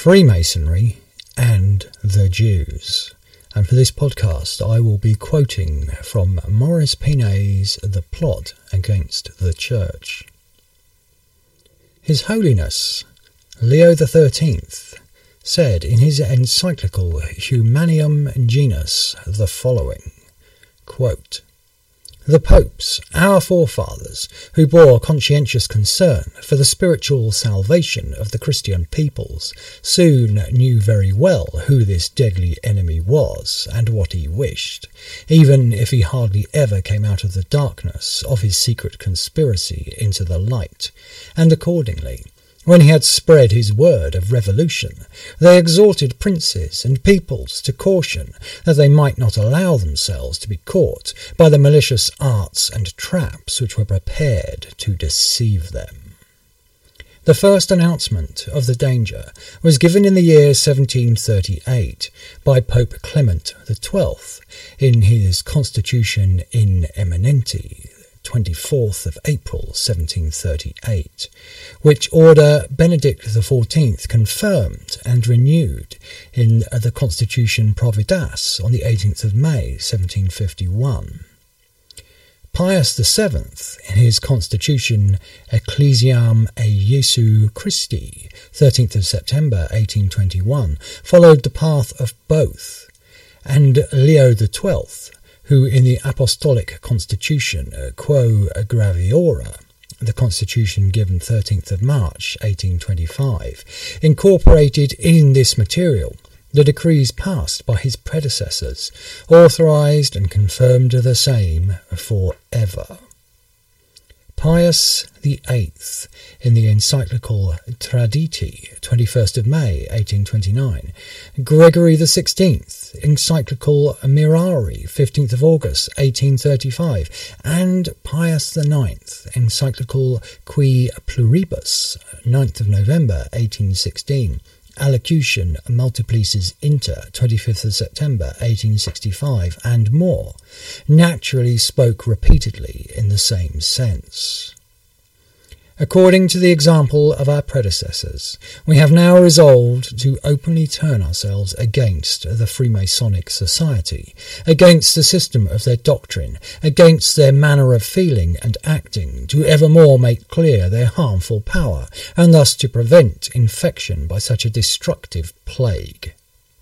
Freemasonry and the Jews. And for this podcast, I will be quoting from Maurice Pinet's The Plot Against the Church. His Holiness Leo XIII said in his encyclical Humanium Genus the following, quote, "The popes, our forefathers, who bore conscientious concern for the spiritual salvation of the Christian peoples, soon knew very well who this deadly enemy was and what he wished, even if he hardly ever came out of the darkness of his secret conspiracy into the light, and accordingly, when he had spread his word of revolution, they exhorted princes and peoples to caution that they might not allow themselves to be caught by the malicious arts and traps which were prepared to deceive them." The first announcement of the danger was given in the year 1738 by Pope Clement XII in his Constitution in Eminenti, 24th of April 1738, which order Benedict XIV confirmed and renewed in the Constitution Providas on the 18th of May 1751. Pius VII, in his Constitution Ecclesiam Jesu Christi, 13th of September 1821, followed the path of both, and Leo XII, who in the Apostolic Constitution Quo Graviora, the Constitution given 13th of March 1825, incorporated in this material the decrees passed by his predecessors, authorized and confirmed the same forever. Pius VIII, in the encyclical Traditi, 21st of May, 1829, Gregory XVI, encyclical Mirari, 15th of August, 1835, and Pius IX, encyclical Qui Pluribus, 9th of November, 1816, Allocution Multiplicis Inter, 25th of September 1865, and more, naturally spoke repeatedly in the same sense. According to the example of our predecessors, we have now resolved to openly turn ourselves against the Freemasonic Society, against the system of their doctrine, against their manner of feeling and acting, to evermore make clear their harmful power, and thus to prevent infection by such a destructive plague.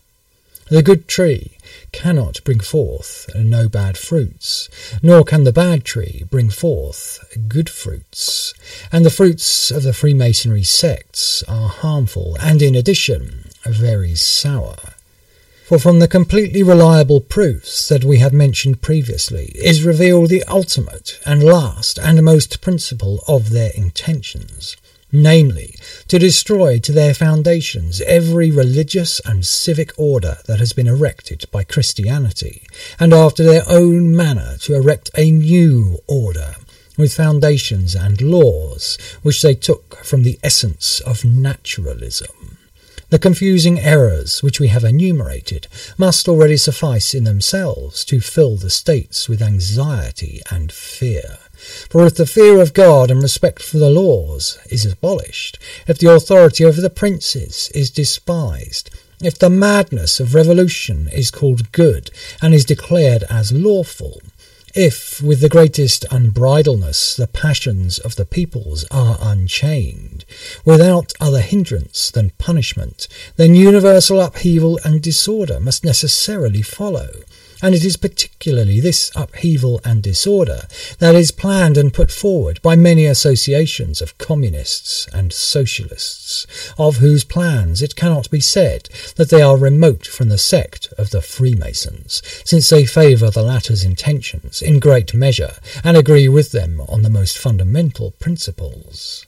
The good tree cannot bring forth no bad fruits, nor can the bad tree bring forth good fruits, and the fruits of the Freemasonry sects are harmful and, in addition, very sour. For from the completely reliable proofs that we have mentioned previously is revealed the ultimate and last and most principle of their intentions, namely, to destroy to their foundations every religious and civic order that has been erected by Christianity, and after their own manner to erect a new order, with foundations and laws which they took from the essence of naturalism. The confusing errors which we have enumerated must already suffice in themselves to fill the states with anxiety and fear. For if the fear of God and respect for the laws is abolished, if the authority over the princes is despised, if the madness of revolution is called good and is declared as lawful, if, with the greatest unbridledness, the passions of the peoples are unchained, without other hindrance than punishment, then universal upheaval and disorder must necessarily follow. And it is particularly this upheaval and disorder that is planned and put forward by many associations of communists and socialists, of whose plans it cannot be said that they are remote from the sect of the Freemasons, since they favour the latter's intentions in great measure and agree with them on the most fundamental principles.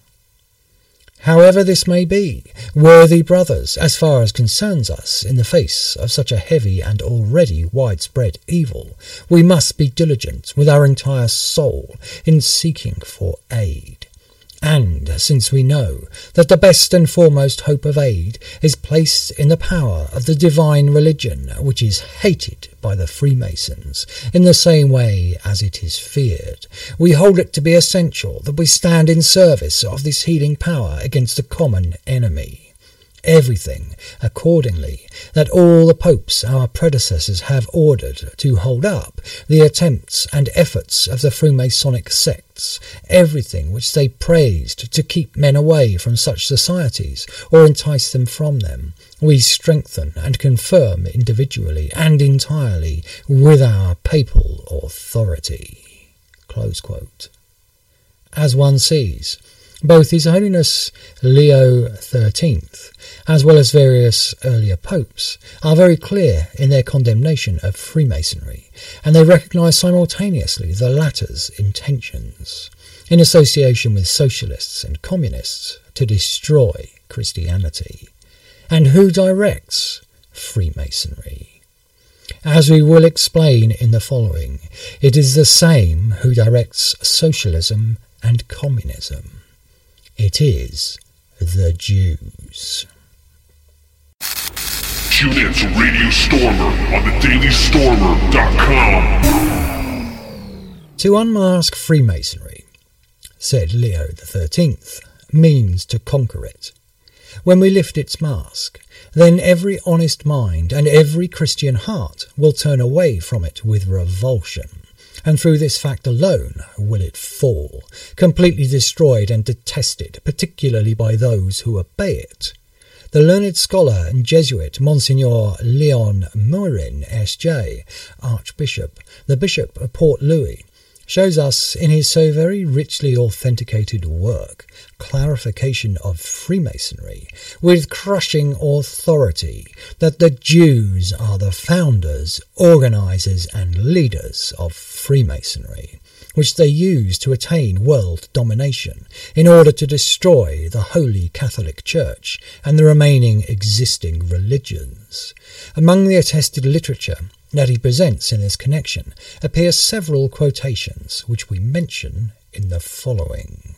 However this may be, worthy brothers, as far as concerns us, in the face of such a heavy and already widespread evil, we must be diligent with our entire soul in seeking for aid. And since we know that the best and foremost hope of aid is placed in the power of the divine religion, which is hated by the Freemasons in the same way as it is feared, we hold it to be essential that we stand in service of this healing power against the common enemy. everything accordingly, that all the popes our predecessors have ordered to hold up the attempts and efforts of the Freemasonic sects, everything which they praised to keep men away from such societies or entice them from them, we strengthen and confirm individually and entirely with our papal authority." Close quote. As one sees, both His Holiness Leo XIII, as well as various earlier popes, are very clear in their condemnation of Freemasonry, and they recognise simultaneously the latter's intentions, in association with socialists and communists, to destroy Christianity. And who directs Freemasonry? As we will explain in the following, it is the same who directs socialism and communism. It is the Jews. Tune in to Radio Stormer on thedailystormer.com. To unmask Freemasonry, said Leo XIII, means to conquer it. When we lift its mask, then every honest mind and every Christian heart will turn away from it with revulsion. And through this fact alone will it fall, completely destroyed and detested, particularly by those who obey it. The learned scholar and Jesuit Monsignor Leon Morin, S.J., Archbishop, the Bishop of Port Louis, shows us in his so very richly authenticated work, Clarification of Freemasonry, with crushing authority, that the Jews are the founders, organisers and leaders of Freemasonry, which they use to attain world domination in order to destroy the Holy Catholic Church and the remaining existing religions. Among the attested literature that he presents in this connection appear several quotations which we mention in the following.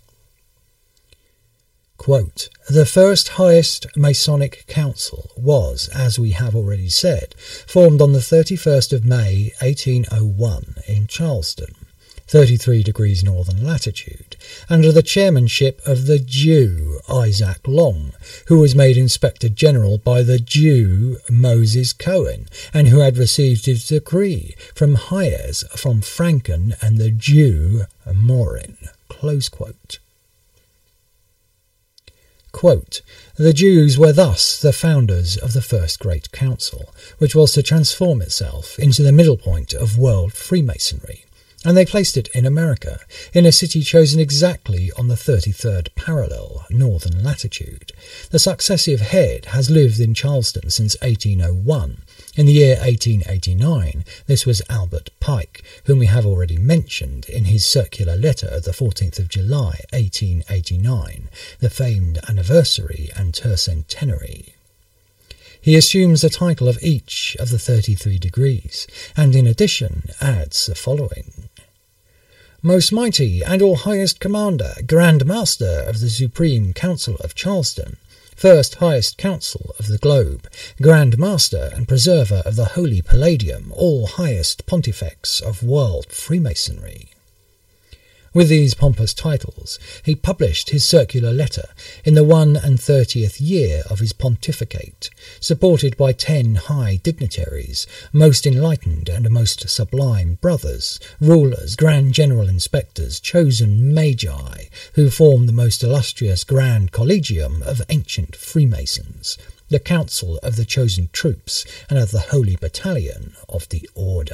Quote, "The first highest Masonic Council was, as we have already said, formed on the 31st of May 1801 in Charleston, 33 degrees northern latitude, under the chairmanship of the Jew Isaac Long, who was made Inspector General by the Jew Moses Cohen, and who had received his decree from Hayes, from Franken, and the Jew Morin." Close quote. Quote, "The Jews were thus the founders of the first great council, which was to transform itself into the middle point of world Freemasonry, and they placed it in America, in a city chosen exactly on the 33rd parallel northern latitude. The successive head has lived in Charleston since 1801. In the year 1889, this was Albert Pike, whom we have already mentioned in his circular letter of the 14th of July, 1889, the famed anniversary and tercentenary. He assumes the title of each of the 33 degrees, and in addition adds the following. Most mighty and all highest commander, Grand Master of the Supreme Council of Charleston, first highest council of the globe, Grand Master and preserver of the Holy Palladium, all highest pontifex of world Freemasonry. With these pompous titles, he published his circular letter in the 31st year of his pontificate, supported by 10 high dignitaries, most enlightened and most sublime brothers, rulers, grand general inspectors, chosen magi, who form the most illustrious grand collegium of ancient Freemasons, the council of the chosen troops and of the holy battalion of the order.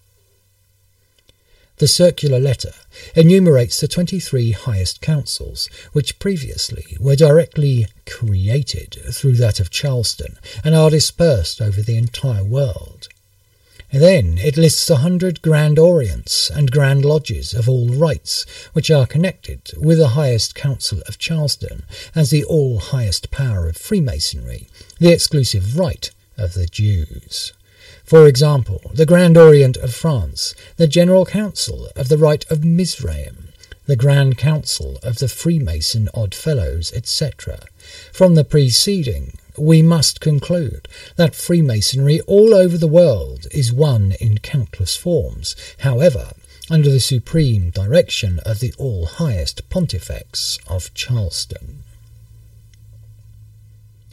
The circular letter enumerates the 23 highest councils, which previously were directly created through that of Charleston and are dispersed over the entire world. Then it lists 100 Grand Orients and Grand Lodges of all rights, which are connected with the highest council of Charleston as the all-highest power of Freemasonry, the exclusive right of the Jews. For example, the Grand Orient of France, the General Council of the Right of Mizraim, the Grand Council of the Freemason Odd Fellows, etc. From the preceding, we must conclude that Freemasonry all over the world is one in countless forms, however, under the supreme direction of the all-highest Pontifex of Charleston.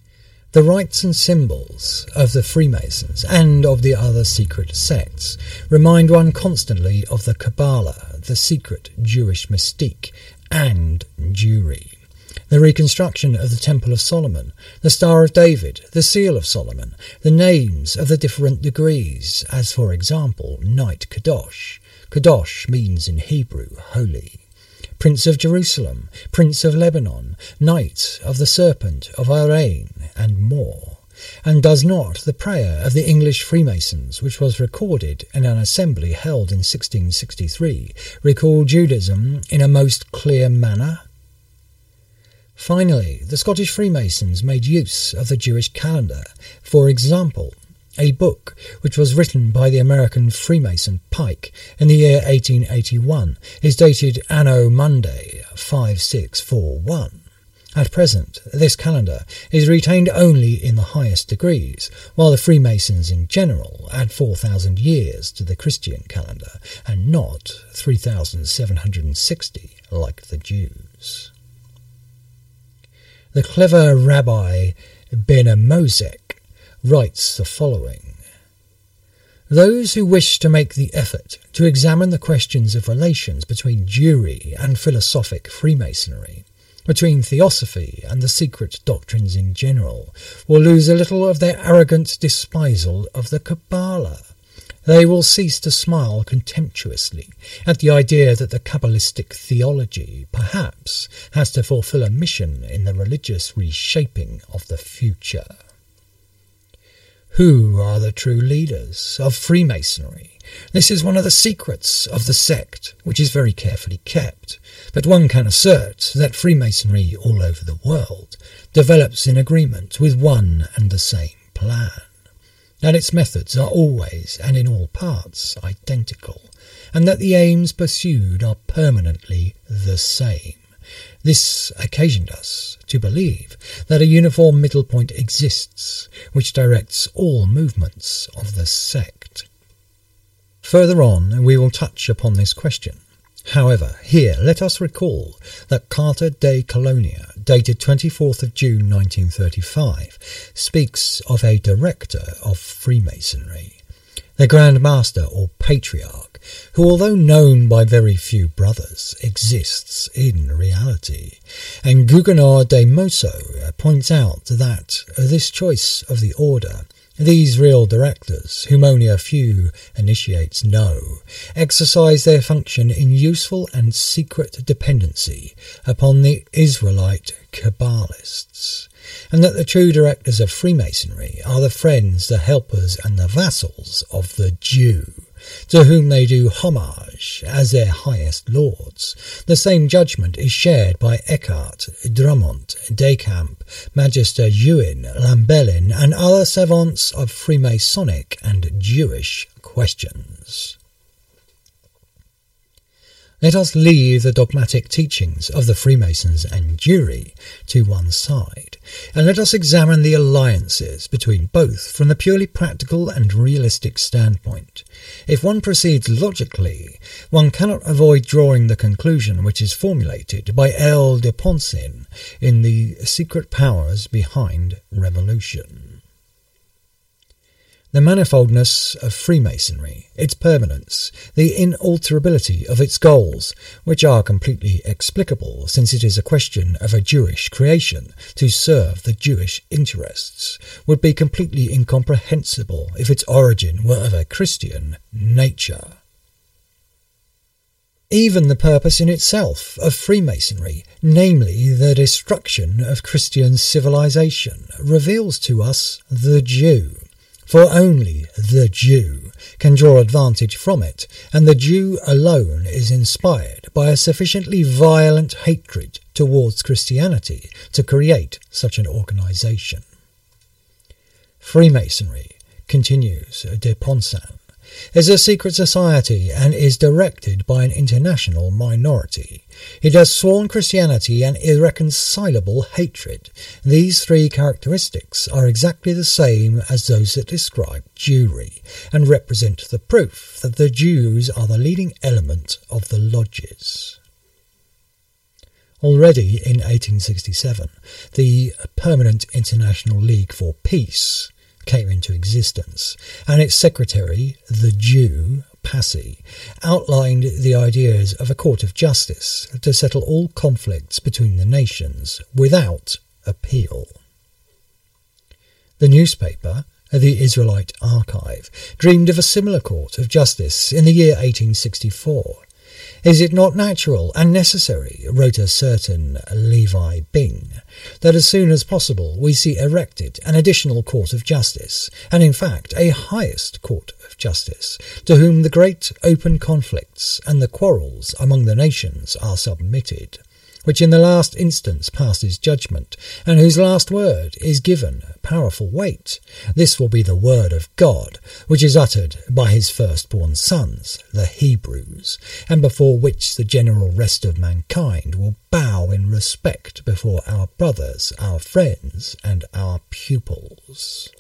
The rites and symbols of the Freemasons and of the other secret sects remind one constantly of the Kabbalah, the secret Jewish mystique, and Jewry. The reconstruction of the Temple of Solomon, the Star of David, the Seal of Solomon, the names of the different degrees, as for example, Knight Kadosh. Kadosh means in Hebrew, holy. Prince of Jerusalem, Prince of Lebanon, Knight of the Serpent of Arain, and more. And does not the prayer of the English Freemasons, which was recorded in an assembly held in 1663, recall Judaism in a most clear manner? Finally, the Scottish Freemasons made use of the Jewish calendar. For example, a book which was written by the American Freemason Pike in the year 1881 is dated Anno Monday 5641. At present, this calendar is retained only in the highest degrees, while the Freemasons in general add 4,000 years to the Christian calendar, and not 3,760 like the Jews. The clever Rabbi Ben Mosek writes the following: Those who wish to make the effort to examine the questions of relations between Jewry and philosophic Freemasonry, between theosophy and the secret doctrines in general, will lose a little of their arrogant despisal of the Kabbalah. They will cease to smile contemptuously at the idea that the Kabbalistic theology perhaps has to fulfill a mission in the religious reshaping of the future. Who are the true leaders of Freemasonry? This is one of the secrets of the sect, which is very carefully kept, but one can assert that Freemasonry all over the world develops in agreement with one and the same plan, that its methods are always and in all parts identical, and that the aims pursued are permanently the same. This occasioned us to believe that a uniform middle point exists, which directs all movements of the sect. Further on, we will touch upon this question. However, here let us recall that Carta de Colonia, dated 24th of June 1935, speaks of a director of Freemasonry, the Grand Master or Patriarch, who, although known by very few brothers, exists in reality. And Gugenard de Mosso points out that this choice of the order, these real directors, whom only a few initiates know, exercise their function in useful and secret dependency upon the Israelite Kabbalists, and that the true directors of Freemasonry are the friends, the helpers, and the vassals of the Jew, to whom they do homage as their highest lords. The same judgment is shared by Eckhart, Drummond, Descamps, Magister Ewan, Lambellin, and other savants of Freemasonic and Jewish questions. Let us leave the dogmatic teachings of the Freemasons and Jewry to one side, and let us examine the alliances between both from the purely practical and realistic standpoint. If one proceeds logically, one cannot avoid drawing the conclusion which is formulated by L. de Poncin in The Secret Powers Behind Revolution. The manifoldness of Freemasonry, its permanence, the inalterability of its goals, which are completely explicable since it is a question of a Jewish creation to serve the Jewish interests, would be completely incomprehensible if its origin were of a Christian nature. Even the purpose in itself of Freemasonry, namely the destruction of Christian civilization, reveals to us the Jew. For only the Jew can draw advantage from it, and the Jew alone is inspired by a sufficiently violent hatred towards Christianity to create such an organization. Freemasonry, continues de Poncin, is a secret society and is directed by an international minority. It has sworn Christianity an irreconcilable hatred. These three characteristics are exactly the same as those that describe Jewry, and represent the proof that the Jews are the leading element of the lodges. Already in 1867, the Permanent International League for Peace came into existence, and its secretary, the Jew, Passy, outlined the ideas of a court of justice to settle all conflicts between the nations without appeal. The newspaper, the Israelite Archive, dreamed of a similar court of justice in the year 1864. Is it not natural and necessary, wrote a certain Levi Bing, that as soon as possible we see erected an additional court of justice, and in fact a highest court of justice, to whom the great open conflicts and the quarrels among the nations are submitted, which in the last instance passes judgment, and whose last word is given powerful weight? This will be the word of God, which is uttered by his firstborn sons, the Hebrews, and before which the general rest of mankind will bow in respect before our brothers, our friends, and our pupils.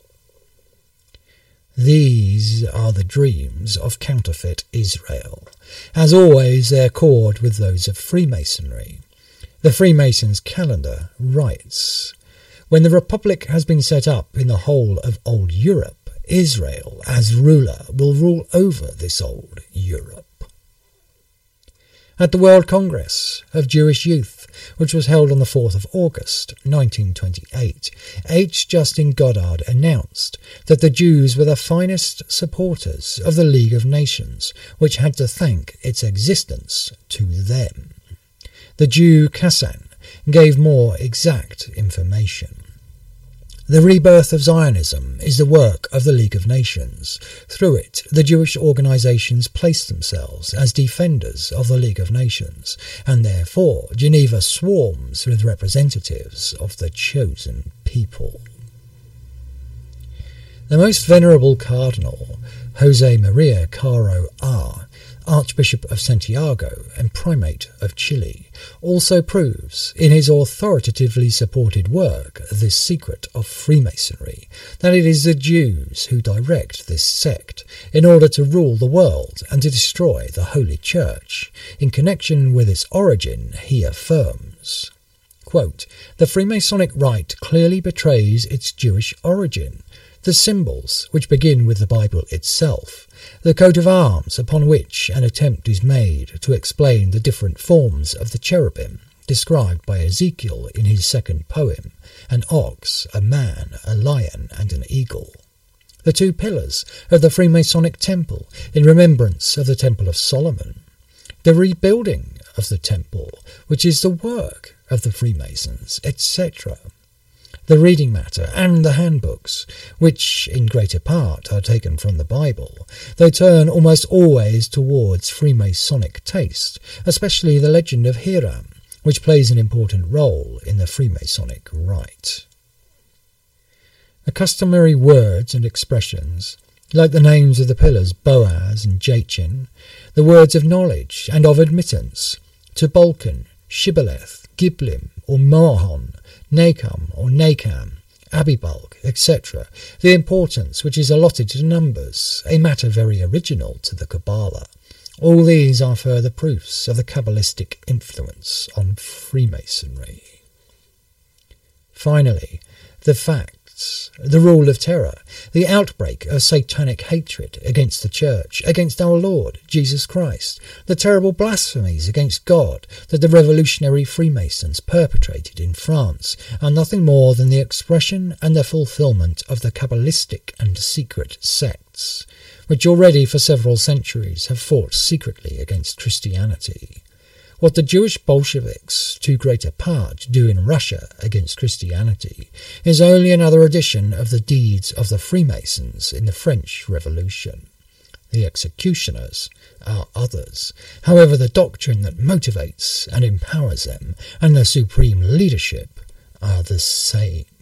These are the dreams of counterfeit Israel. As always, they accord with those of Freemasonry. The Freemasons' calendar writes, "When the Republic has been set up in the whole of old Europe, Israel, as ruler, will rule over this old Europe." At the World Congress of Jewish Youth, which was held on the 4th of August, 1928, H. Justin Goddard announced that the Jews were the finest supporters of the League of Nations, which had to thank its existence to them. The Jew Kassan gave more exact information. The rebirth of Zionism is the work of the League of Nations. Through it, the Jewish organizations placed themselves as defenders of the League of Nations, and therefore Geneva swarms with representatives of the chosen people. The Most Venerable Cardinal, José María Caro A., Archbishop of Santiago and Primate of Chile, also proves in his authoritatively supported work, The Secret of Freemasonry, that it is the Jews who direct this sect in order to rule the world and to destroy the Holy Church. In connection with its origin, he affirms, quote, "The Freemasonic rite clearly betrays its Jewish origin. The symbols, which begin with the Bible itself, the coat of arms upon which an attempt is made to explain the different forms of the cherubim described by Ezekiel in his second poem, an ox, a man, a lion, and an eagle. The two pillars of the Freemasonic temple in remembrance of the Temple of Solomon. The rebuilding of the temple, which is the work of the Freemasons, etc. The reading matter and the handbooks, which in greater part are taken from the Bible, though turn almost always towards Freemasonic taste, especially the legend of Hiram, which plays an important role in the Freemasonic rite. The customary words and expressions, like the names of the pillars Boaz and Jachin, the words of knowledge and of admittance, Tubalcain, Shibboleth, Giblim, or Mohon, Nacam or Nacam, Abibalk, etc., the importance which is allotted to numbers, a matter very original to the Kabbalah. All these are further proofs of the Kabbalistic influence on Freemasonry. Finally, the facts, the rule of terror, the outbreak of satanic hatred against the Church, against our Lord Jesus Christ, the terrible blasphemies against God that the revolutionary Freemasons perpetrated in France are nothing more than the expression and the fulfilment of the Kabbalistic and secret sects, which already for several centuries have fought secretly against Christianity. What the Jewish Bolsheviks, to greater part, do in Russia against Christianity is only another edition of the deeds of the Freemasons in the French Revolution. The executioners are others. However, the doctrine that motivates and empowers them and the supreme leadership are the same.